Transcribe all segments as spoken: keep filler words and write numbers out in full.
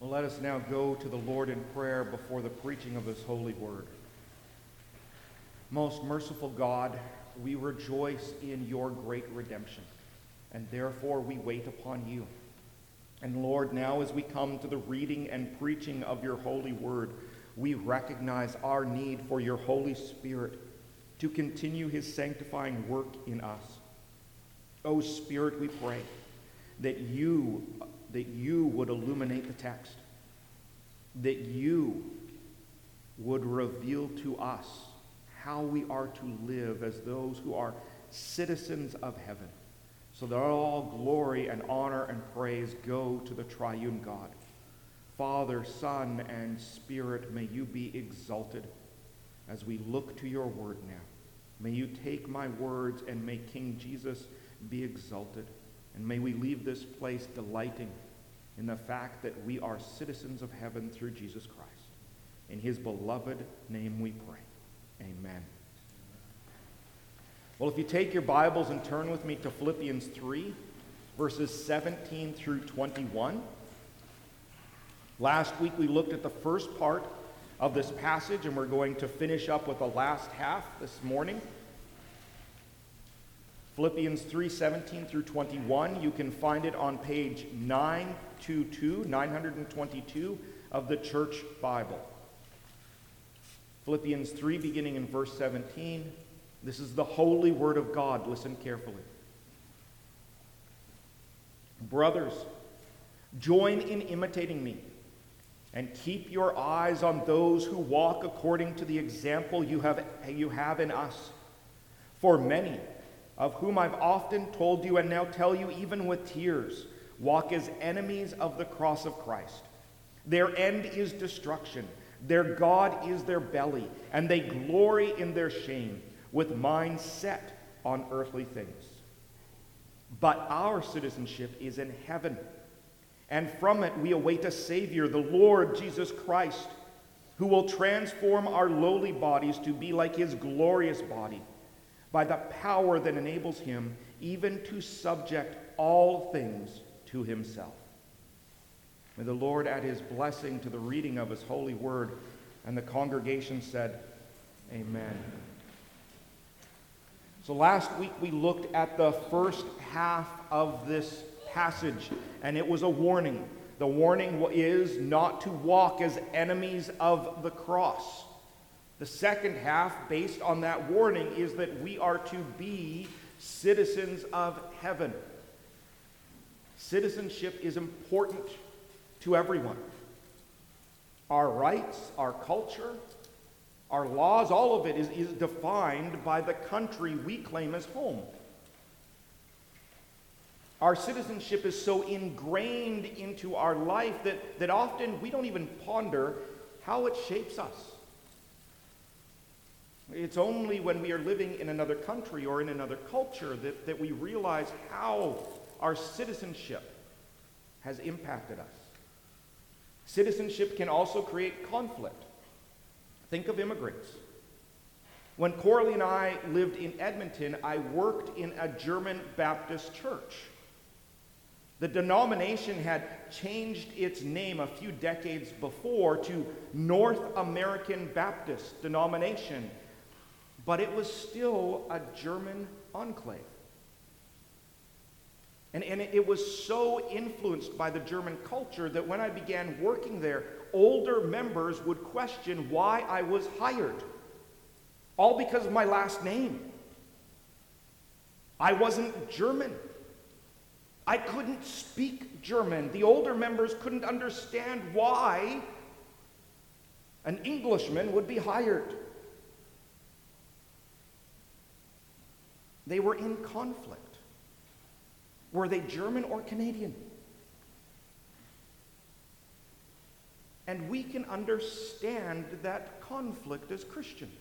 Well, let us now go to the Lord in prayer before the preaching of his holy word. Most merciful God, we rejoice in your great redemption, and therefore we wait upon you. And Lord, now as we come to the reading and preaching of your holy word, we recognize our need for your Holy Spirit to continue his sanctifying work in us. O Spirit, we pray that you, that you would illuminate the text, that you would reveal to us how we are to live as those who are citizens of heaven, so that all glory and honor and praise go to the triune God. Father, Son, and Spirit, may you be exalted as we look to your word now. May you take my words and may King Jesus be exalted. And may we leave this place delighting in the fact that we are citizens of heaven through Jesus Christ. In his beloved name we pray. Amen. Well, if you take your Bibles and turn with me to Philippians three, verses seventeen through twenty-one. Last week we looked at the first part of this passage, and we're going to finish up with the last half this morning. Philippians three, seventeen through twenty-one. You can find it on page nine twenty-two, nine twenty-two of the Church Bible. Philippians three, beginning in verse seventeen. This is the holy word of God. Listen carefully. Brothers, join in imitating me, and keep your eyes on those who walk according to the example you have, you have in us. For many, of whom I've often told you and now tell you even with tears, walk as enemies of the cross of Christ. Their end is destruction. Their God is their belly, and they glory in their shame, with minds set on earthly things. But our citizenship is in heaven, and from it we await a Savior, the Lord Jesus Christ, who will transform our lowly bodies to be like his glorious body, by the power that enables him even to subject all things to himself. May the Lord add his blessing to the reading of his holy word. And the congregation said, Amen. So last week we looked at the first half of this passage, and it was a warning. The warning is not to walk as enemies of the cross. The second half, based on that warning, is that we are to be citizens of heaven. Citizenship is important to everyone. Our rights, our culture, our laws, all of it is, is defined by the country we claim as home. Our citizenship is so ingrained into our life that, that often we don't even ponder how it shapes us. It's only when we are living in another country or in another culture that, that we realize how our citizenship has impacted us. Citizenship can also create conflict. Think of immigrants. When Coralie and I lived in Edmonton, I worked in a German Baptist church. The denomination had changed its name a few decades before to North American Baptist denomination, but it was still a German enclave. And, and it was so influenced by the German culture that when I began working there, older members would question why I was hired, all because of my last name. I wasn't German. I couldn't speak German. The older members couldn't understand why an Englishman would be hired. They were in conflict. Were they German or Canadian? And we can understand that conflict as Christians.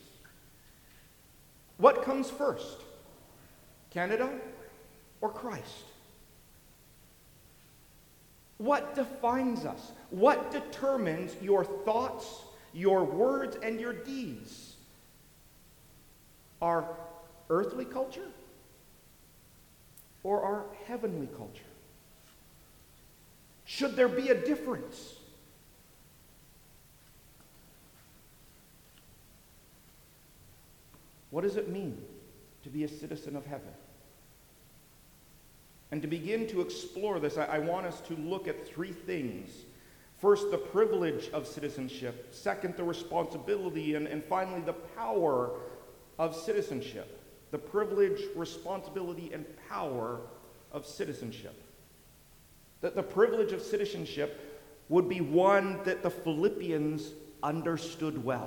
What comes first? Canada or Christ? What defines us? What determines your thoughts, your words, and your deeds? Our earthly culture or our heavenly culture? Should there be a difference? what does it mean to be a citizen of heaven? And to begin to explore this, I, I want us to look at three things. First, the privilege of citizenship. Second, the responsibility. And, and finally, the power of citizenship. The privilege, responsibility, and power of citizenship. That the privilege of citizenship would be one that the Philippians understood well.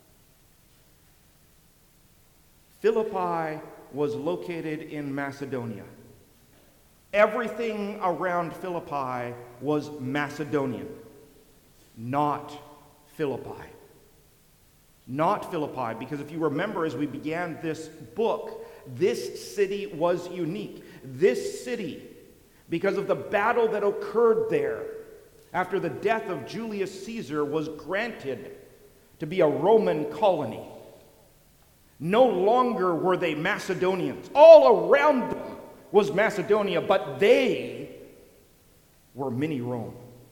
Philippi was located in Macedonia. Everything around Philippi was Macedonian, not Philippi. Not Philippi, because if you remember as we began this book, this city was unique. This city, because of the battle that occurred there after the death of Julius Caesar, was granted to be a Roman colony. No longer were they Macedonians. All around them was Macedonia, but they were mini Rome.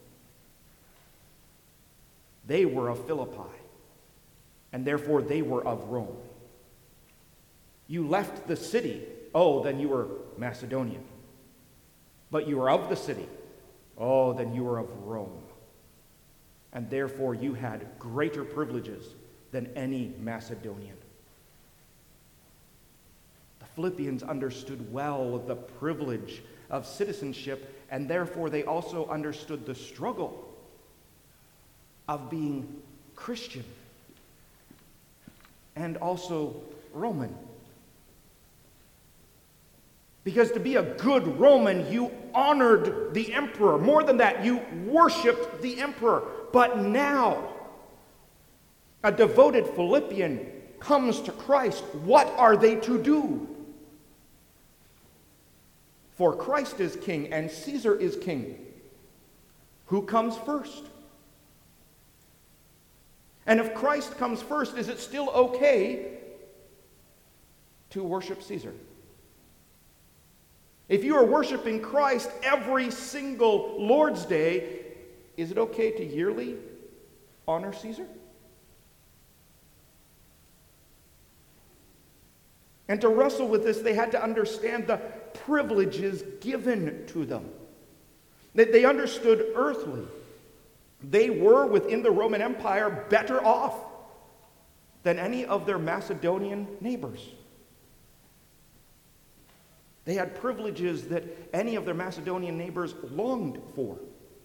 They were of Philippi, and therefore they were of Rome. You left the city, oh, then you were Macedonian. But you were of the city, oh, then you were of Rome. And therefore you had greater privileges than any Macedonian. Philippians understood well the privilege of citizenship, and therefore they also understood the struggle of being Christian and also Roman. Because to be a good Roman, you honored the emperor. More than that, you worshiped the emperor. But now, a devoted Philippian comes to Christ. What are they to do? For Christ is king and Caesar is king. Who comes first? And if Christ comes first, is it still okay to worship Caesar? If you are worshiping Christ every single Lord's Day, is it okay to yearly honor Caesar? And to wrestle with this, they had to understand the privileges given to them. That they understood earthly. They were, within the Roman Empire, better off than any of their Macedonian neighbors. They had privileges that any of their Macedonian neighbors longed for.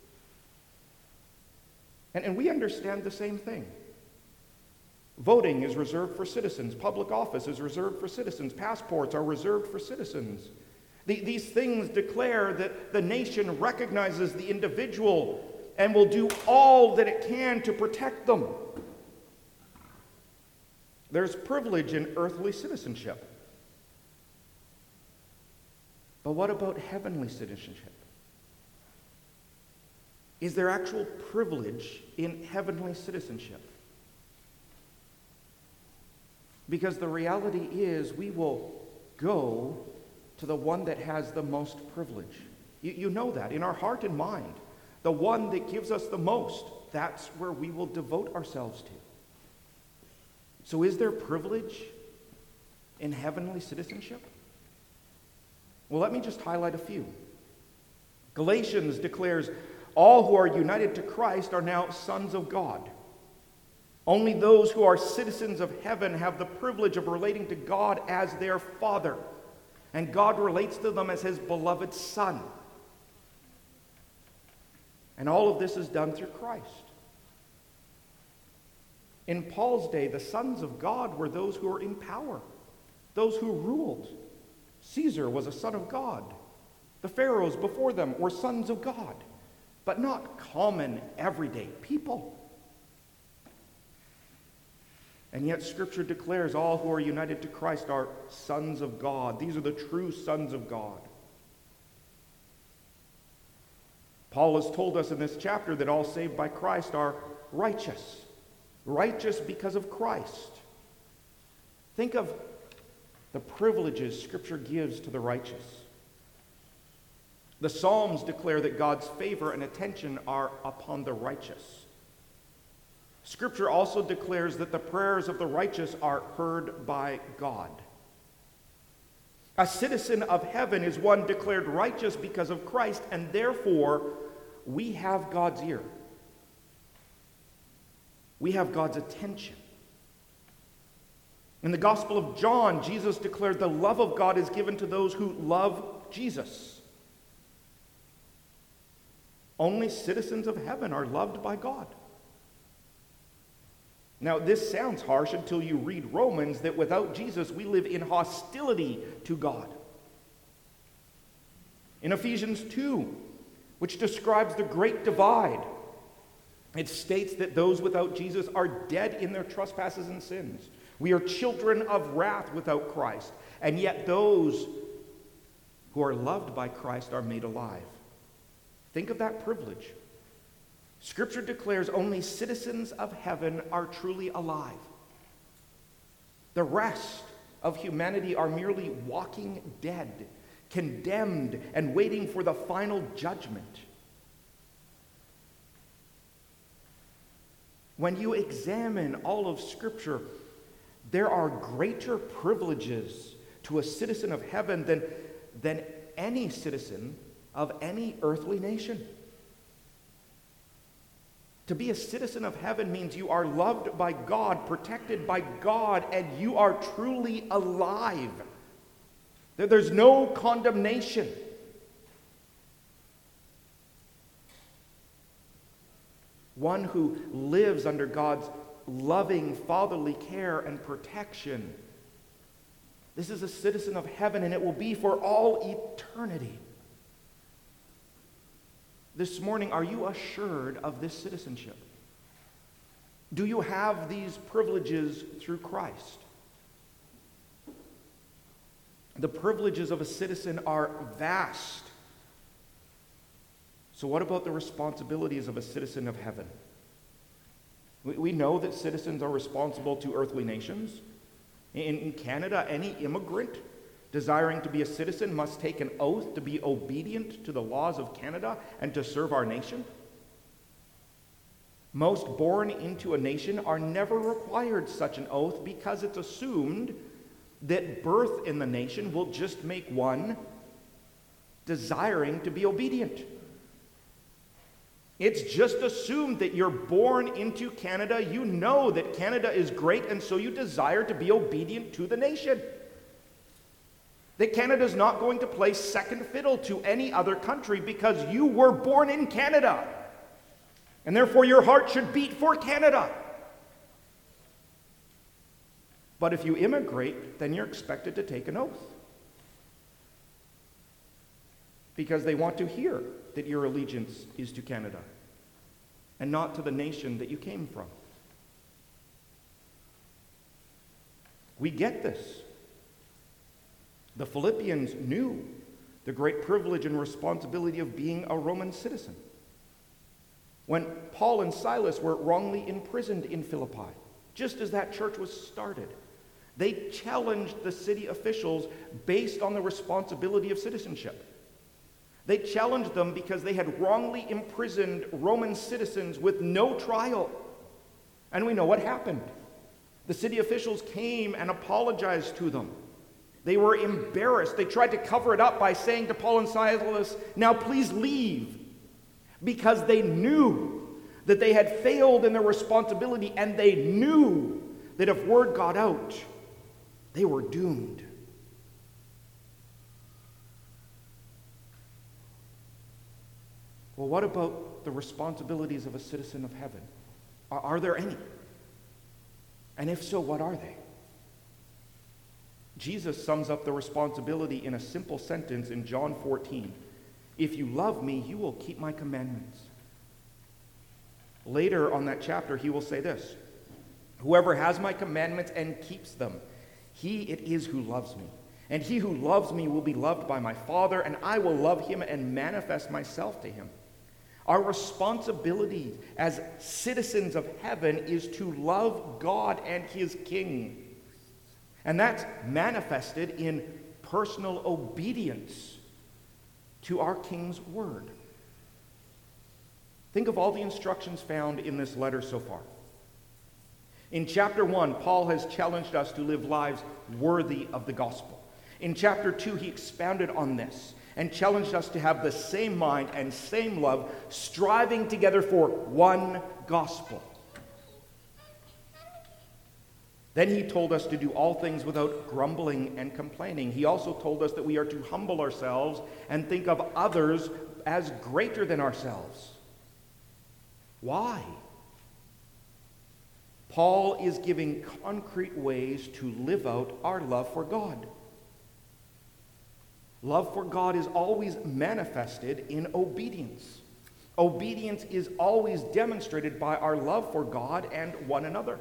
And, and we understand the same thing. Voting is reserved for citizens. Public office is reserved for citizens. Passports are reserved for citizens. The, these things declare that the nation recognizes the individual and will do all that it can to protect them. There's privilege in earthly citizenship. But what about heavenly citizenship? Is there actual privilege in heavenly citizenship? Because the reality is we will go to the one that has the most privilege. You, you know that in our heart and mind. The one that gives us the most, that's where we will devote ourselves to. So is there privilege in heavenly citizenship? Well, let me just highlight a few. Galatians declares, all who are united to Christ are now sons of God. Only those who are citizens of heaven have the privilege of relating to God as their Father. And God relates to them as his beloved Son. And all of this is done through Christ. In Paul's day, the sons of God were those who were in power, those who ruled. Caesar was a son of God. The pharaohs before them were sons of God, but not common, everyday people. And yet Scripture declares all who are united to Christ are sons of God. These are the true sons of God. Paul has told us in this chapter that all saved by Christ are righteous. Righteous because of Christ. Think of the privileges Scripture gives to the righteous. The Psalms declare that God's favor and attention are upon the righteous. Scripture also declares that the prayers of the righteous are heard by God. A citizen of heaven is one declared righteous because of Christ, and therefore we have God's ear. We have God's attention. In the Gospel of John, Jesus declared the love of God is given to those who love Jesus. Only citizens of heaven are loved by God. Now, this sounds harsh until you read Romans, that without Jesus we live in hostility to God. In Ephesians two, which describes the great divide, it states that those without Jesus are dead in their trespasses and sins. We are children of wrath without Christ, and yet those who are loved by Christ are made alive. Think of that privilege. Scripture declares only citizens of heaven are truly alive. The rest of humanity are merely walking dead, condemned, and waiting for the final judgment. When you examine all of Scripture, there are greater privileges to a citizen of heaven than, than any citizen of any earthly nation. To be a citizen of heaven means you are loved by God, protected by God, and you are truly alive. There's no condemnation. One who lives under God's loving fatherly care and protection. This is a citizen of heaven, and it will be for all eternity. This morning, are you assured of this citizenship? Do you have these privileges through Christ? The privileges of a citizen are vast. So what about the responsibilities of a citizen of heaven? We, we know that citizens are responsible to earthly nations. In, in Canada, any immigrant desiring to be a citizen must take an oath to be obedient to the laws of Canada and to serve our nation. Most born into a nation are never required such an oath because it's assumed that birth in the nation will just make one desiring to be obedient. It's just assumed that you're born into Canada, you know that Canada is great, and so you desire to be obedient to the nation. That Canada's not going to play second fiddle to any other country because you were born in Canada. And therefore your heart should beat for Canada. But if you immigrate, then you're expected to take an oath. Because they want to hear that your allegiance is to Canada and not to the nation that you came from. We get this. The Philippians knew the great privilege and responsibility of being a Roman citizen. When Paul and Silas were wrongly imprisoned in Philippi, just as that church was started, they challenged the city officials based on the responsibility of citizenship. They challenged them because they had wrongly imprisoned Roman citizens with no trial. And we know what happened. The city officials came and apologized to them. They were embarrassed. They tried to cover it up by saying to Paul and Silas, "Now please leave," because they knew that they had failed in their responsibility, and they knew that if word got out, they were doomed. Well, what about the responsibilities of a citizen of heaven? Are, are there any? And if so, what are they? Jesus sums up the responsibility in a simple sentence in John fourteen. "If you love me, you will keep my commandments." Later on that chapter, he will say this: "Whoever has my commandments and keeps them, he it is who loves me. And he who loves me will be loved by my Father, and I will love him and manifest myself to him." Our responsibility as citizens of heaven is to love God and his King. And that's manifested in personal obedience to our King's word. Think of all the instructions found in this letter so far. In chapter one, Paul has challenged us to live lives worthy of the gospel. In chapter two, he expounded on this and challenged us to have the same mind and same love, striving together for one gospel. Then he told us to do all things without grumbling and complaining. He also told us that we are to humble ourselves and think of others as greater than ourselves. Why? Paul is giving concrete ways to live out our love for God. Love for God is always manifested in obedience. Obedience is always demonstrated by our love for God and one another.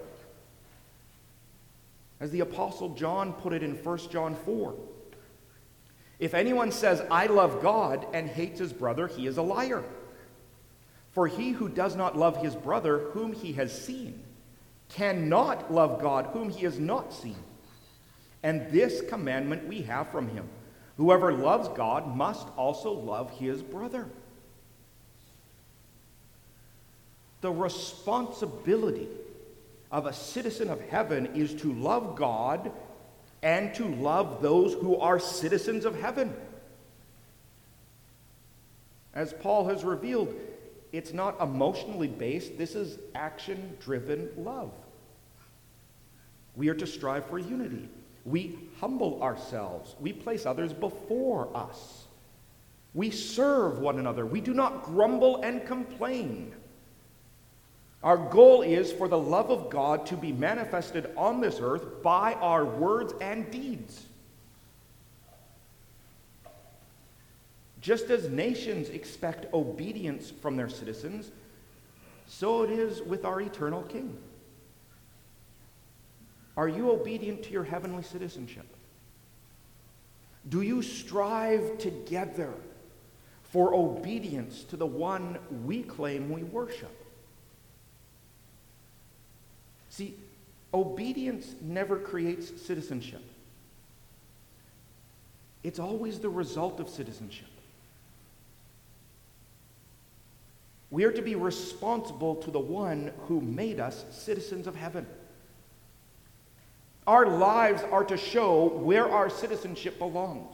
As the Apostle John put it in First John four, if anyone says, I love God, and hates his brother, he is a liar. For he who does not love his brother whom he has seen cannot love God whom he has not seen. And this commandment we have from him: whoever loves God must also love his brother. The responsibility of a citizen of heaven is to love God and to love those who are citizens of heaven. As Paul has revealed, it's not emotionally based. This is action-driven love. We are to strive for unity. We humble ourselves. We place others before us. We serve one another. We do not grumble and complain. Our goal is for the love of God to be manifested on this earth by our words and deeds. Just as nations expect obedience from their citizens, so it is with our eternal King. Are you obedient to your heavenly citizenship? Do you strive together for obedience to the one we claim we worship? See, obedience never creates citizenship. It's always the result of citizenship. We are to be responsible to the one who made us citizens of heaven. Our lives are to show where our citizenship belongs.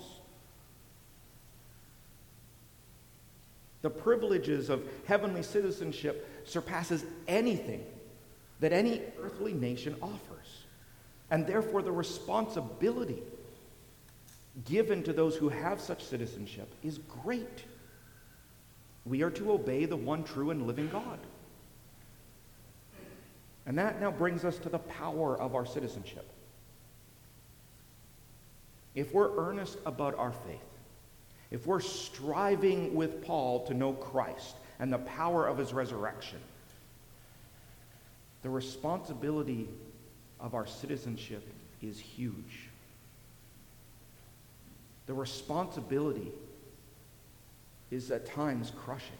The privileges of heavenly citizenship surpasses anything that any earthly nation offers. And therefore the responsibility given to those who have such citizenship is great. We are to obey the one true and living God. And that now brings us to the power of our citizenship. If we're earnest about our faith, if we're striving with Paul to know Christ and the power of his resurrection, the responsibility of our citizenship is huge. The responsibility is at times crushing.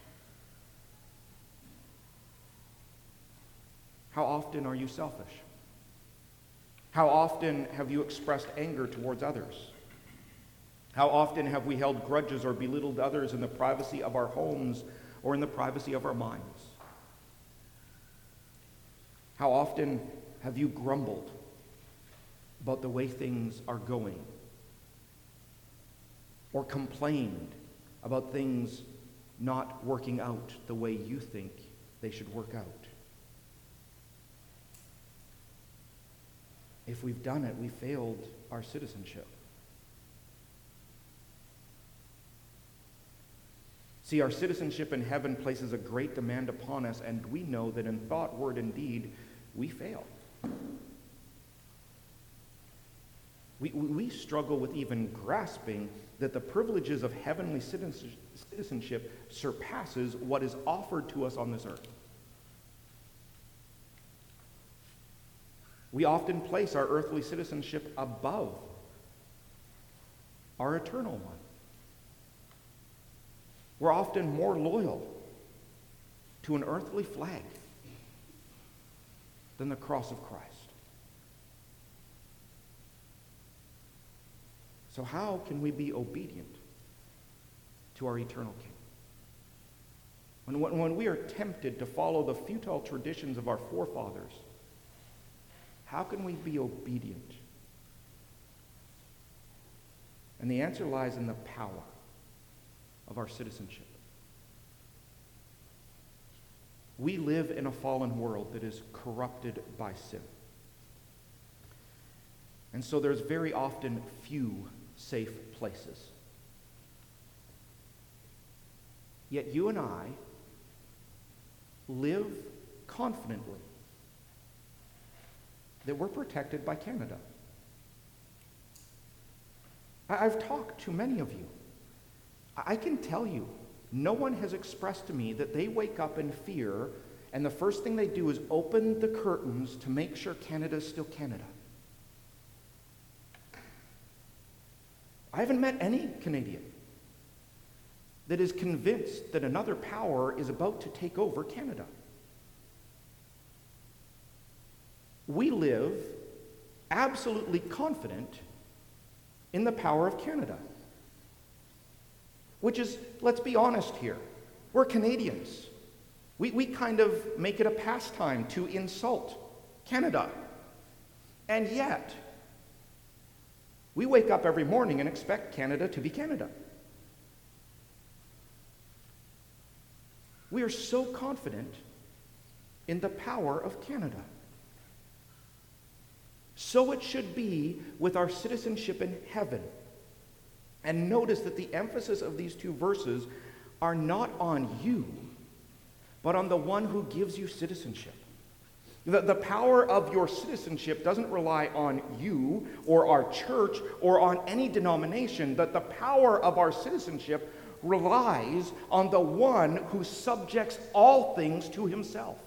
How often are you selfish? How often have you expressed anger towards others? How often have we held grudges or belittled others in the privacy of our homes or in the privacy of our minds? How often have you grumbled about the way things are going? Or complained about things not working out the way you think they should work out? If we've done it, we failed our citizenship. See, our citizenship in heaven places a great demand upon us, and we know that in thought, word, and deed, we fail. We, we struggle with even grasping that the privileges of heavenly citizenship surpasses what is offered to us on this earth. We often place our earthly citizenship above our eternal one. We're often more loyal to an earthly flag than the cross of Christ. So how can we be obedient to our eternal King? When, when we are tempted to follow the futile traditions of our forefathers, How can we be obedient? And the answer lies in the power of our citizenship. We live in a fallen world that is corrupted by sin. And so there's very often few safe places. Yet you and I live confidently that we're protected by Canada. I've talked to many of you. I can tell you, no one has expressed to me that they wake up in fear and the first thing they do is open the curtains to make sure Canada is still Canada. I haven't met any Canadian that is convinced that another power is about to take over Canada. We live absolutely confident in the power of Canada. Which is, let's be honest here, we're Canadians. We, we kind of make it a pastime to insult Canada. And yet, we wake up every morning and expect Canada to be Canada. We are so confident in the power of Canada. So it should be with our citizenship in heaven. And notice that the emphasis of these two verses are not on you, but on the one who gives you citizenship. The, the power of your citizenship doesn't rely on you or our church or on any denomination, but the power of our citizenship relies on the one who subjects all things to himself.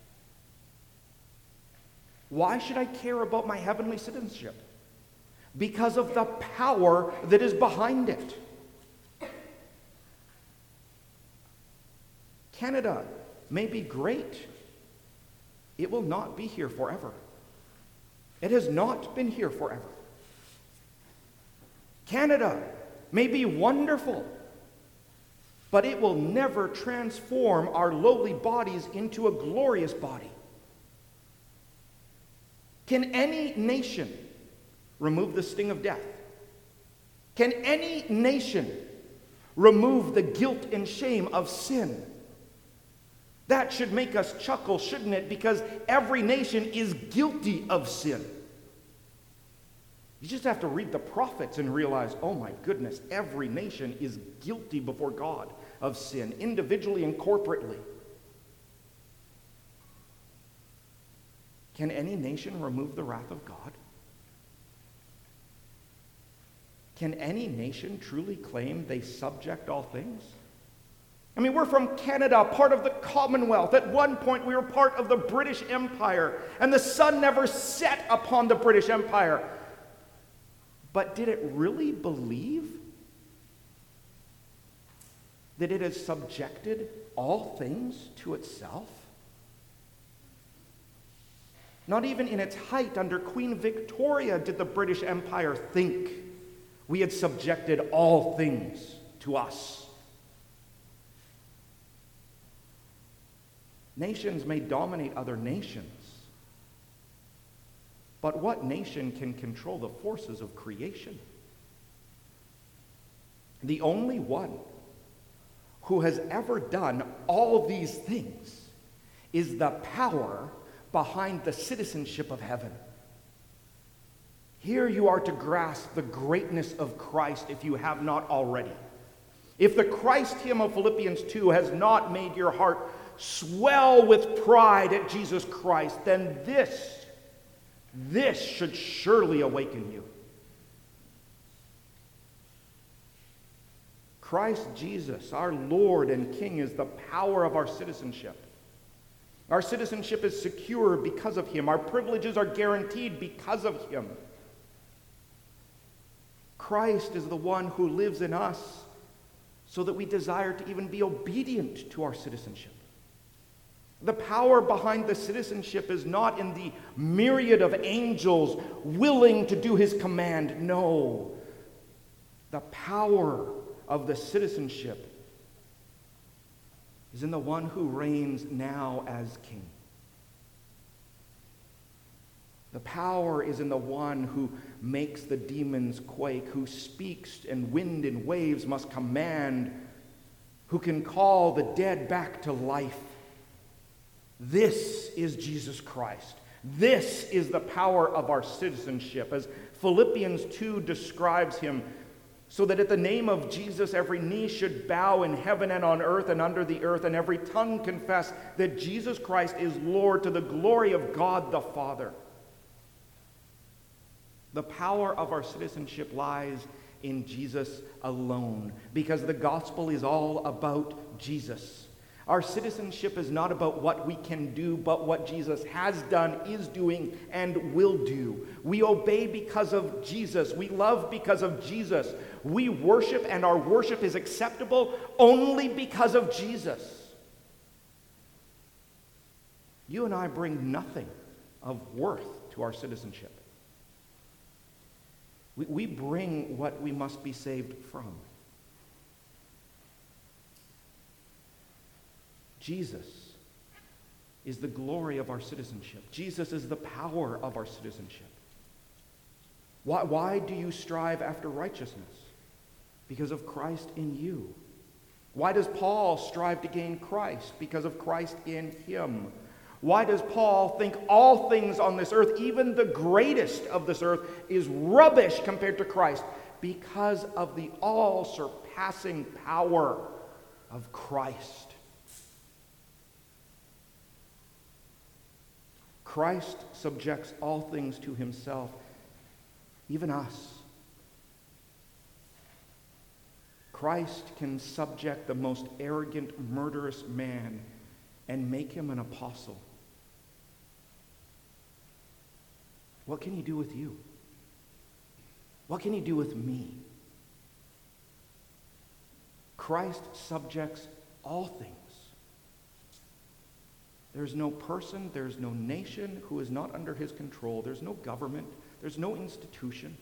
Why should I care about my heavenly citizenship? Because of the power that is behind it. Canada may be great. It will not be here forever. It has not been here forever. Canada may be wonderful, but it will never transform our lowly bodies into a glorious body. Can any nation remove the sting of death? Can any nation remove the guilt and shame of sin? That should make us chuckle, shouldn't it? Because every nation is guilty of sin. You just have to read the prophets and realize, oh my goodness, every nation is guilty before God of sin, individually and corporately. Can any nation remove the wrath of God? Can any nation truly claim they subject all things? I mean, we're from Canada, part of the Commonwealth. At one point, we were part of the British Empire, and the sun never set upon the British Empire. But did it really believe that it has subjected all things to itself? Not even in its height under Queen Victoria did the British Empire think we had subjected all things to us. Nations may dominate other nations, but what nation can control the forces of creation? The only one who has ever done all these things is the power behind the citizenship of heaven. Here you are to grasp the greatness of Christ if you have not already. If the Christ hymn of Philippians two has not made your heart swell with pride at Jesus Christ, then this, this should surely awaken you. Christ Jesus, our Lord and King, is the power of our citizenship. Our citizenship is secure because of him. Our privileges are guaranteed because of him. Christ is the one who lives in us so that we desire to even be obedient to our citizenship. The power behind the citizenship is not in the myriad of angels willing to do his command. No. The power of the citizenship is in the one who reigns now as king. The power is in the one who makes the demons quake, who speaks and wind and waves must command, who can call the dead back to life. This is Jesus Christ. This is the power of our citizenship, as Philippians two describes him, so that at the name of Jesus every knee should bow in heaven and on earth and under the earth, and every tongue confess that Jesus Christ is Lord, to the glory of God the Father. The power of our citizenship lies in Jesus alone, because the gospel is all about Jesus. Our citizenship is not about what we can do, but what Jesus has done, is doing, and will do. We obey because of Jesus. We love because of Jesus. We worship, and our worship is acceptable only because of Jesus. You and I bring nothing of worth to our citizenship. We, we bring what we must be saved from. Jesus is the glory of our citizenship. Jesus is the power of our citizenship. Why, why do you strive after righteousness? Because of Christ in you. Why does Paul strive to gain Christ? Because of Christ in him. Why does Paul think all things on this earth, even the greatest of this earth, is rubbish compared to Christ? Because of the all-surpassing power of Christ. Christ subjects all things to himself, even us. Christ can subject the most arrogant, murderous man and make him an apostle. What can he do with you? What can he do with me? Christ subjects all things. There's no person, there's no nation who is not under his control. There's no government, there's no institution.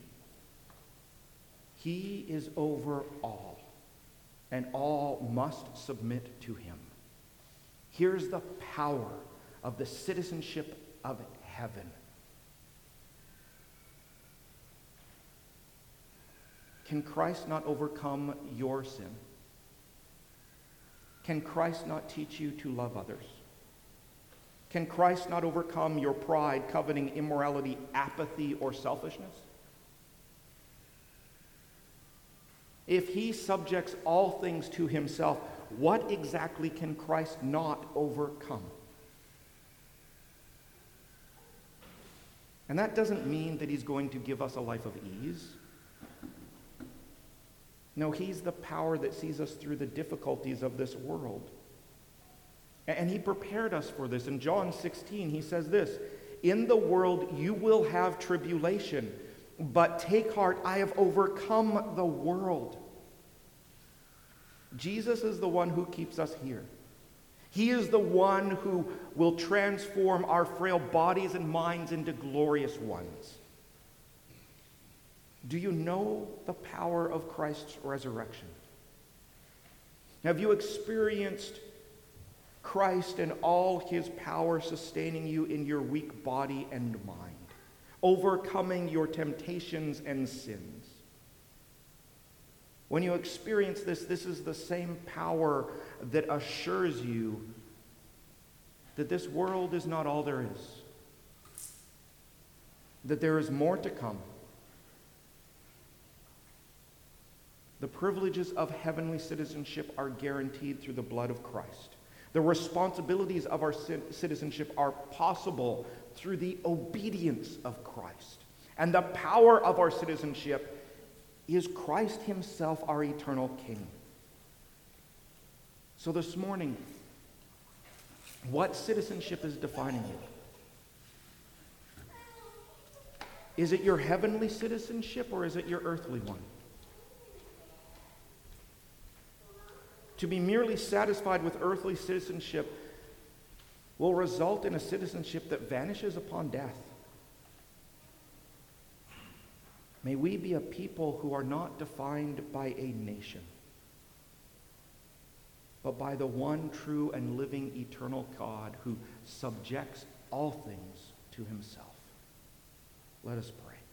He is over all, and all must submit to him. Here's the power of the citizenship of heaven. Can Christ not overcome your sin? Can Christ not teach you to love others? Can Christ not overcome your pride, coveting, immorality, apathy, or selfishness? If he subjects all things to himself, what exactly can Christ not overcome? And that doesn't mean that he's going to give us a life of ease. No, he's the power that sees us through the difficulties of this world. And he prepared us for this. In John sixteen, he says this, "In the world you will have tribulation, but take heart, I have overcome the world." Jesus is the one who keeps us here. He is the one who will transform our frail bodies and minds into glorious ones. Do you know the power of Christ's resurrection? Have you experienced Christ and all his power sustaining you in your weak body and mind, overcoming your temptations and sins? When you experience this, this is the same power that assures you that this world is not all there is, that there is more to come. The privileges of heavenly citizenship are guaranteed through the blood of Christ. The responsibilities of our citizenship are possible through the obedience of Christ. And the power of our citizenship is Christ himself, our eternal King. So this morning, what citizenship is defining you? Is it your heavenly citizenship, or is it your earthly one? To be merely satisfied with earthly citizenship will result in a citizenship that vanishes upon death. May we be a people who are not defined by a nation, but by the one true and living eternal God who subjects all things to himself. Let us pray.